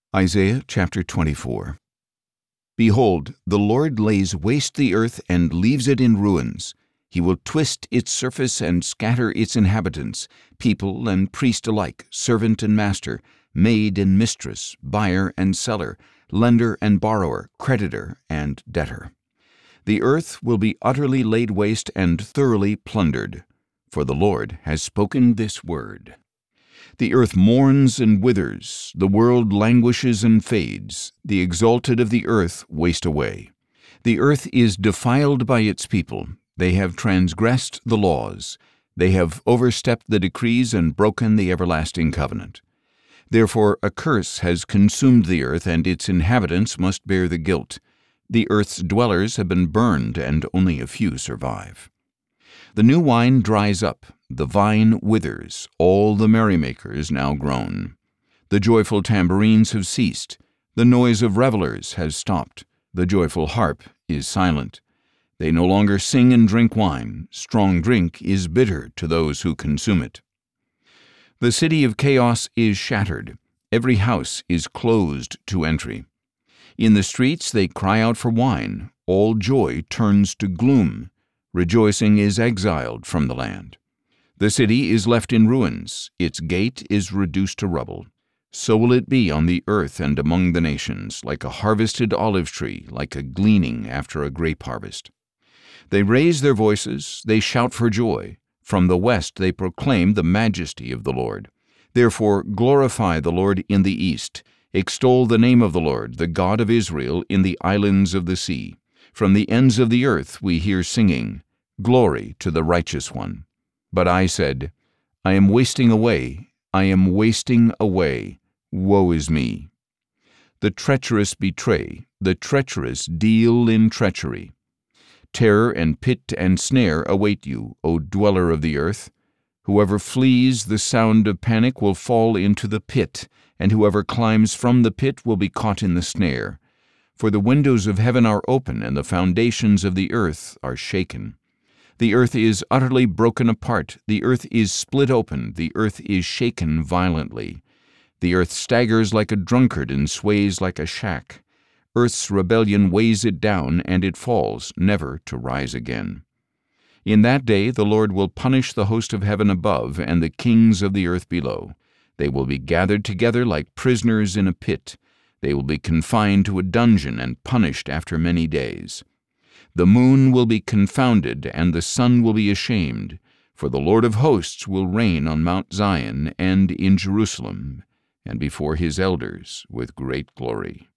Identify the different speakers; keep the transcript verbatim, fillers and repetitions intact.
Speaker 1: Isaiah chapter twenty-four. Behold, the Lord lays waste the earth and leaves it in ruins. He will twist its surface and scatter its inhabitants, people and priest alike, servant and master, maid and mistress, buyer and seller, lender and borrower, creditor and debtor. The earth will be utterly laid waste and thoroughly plundered, for the Lord has spoken this word. The earth mourns and withers, the world languishes and fades, the exalted of the earth waste away. The earth is defiled by its people, they have transgressed the laws, they have overstepped the decrees and broken the everlasting covenant. Therefore a curse has consumed the earth, and its inhabitants must bear the guilt. The earth's dwellers have been burned, and only a few survive. The new wine dries up, the vine withers, all the merrymakers now groan. The joyful tambourines have ceased, the noise of revelers has stopped, the joyful harp is silent. They no longer sing and drink wine, strong drink is bitter to those who consume it. The city of chaos is shattered, every house is closed to entry. In the streets they cry out for wine, all joy turns to gloom. Rejoicing is exiled from the land. The city is left in ruins, its gate is reduced to rubble. So will it be on the earth and among the nations, like a harvested olive tree, like a gleaning after a grape harvest. They raise their voices, they shout for joy. From the west they proclaim the majesty of the Lord. Therefore glorify the Lord in the east. Extol the name of the Lord, the God of Israel, in the islands of the sea. From the ends of the earth we hear singing, "Glory to the Righteous One." But I said, I am wasting away, I am wasting away, woe is me. The treacherous betray, the treacherous deal in treachery. Terror and pit and snare await you, O dweller of the earth. Whoever flees the sound of panic will fall into the pit, and whoever climbs from the pit will be caught in the snare. For the windows of heaven are open, and the foundations of the earth are shaken. The earth is utterly broken apart, the earth is split open, the earth is shaken violently. The earth staggers like a drunkard and sways like a shack. Earth's rebellion weighs it down, and it falls, never to rise again. In that day the Lord will punish the host of heaven above and the kings of the earth below. They will be gathered together like prisoners in a pit. They will be confined to a dungeon and punished after many days. The moon will be confounded, and the sun will be ashamed, for the Lord of hosts will reign on Mount Zion and in Jerusalem, and before his elders with great glory.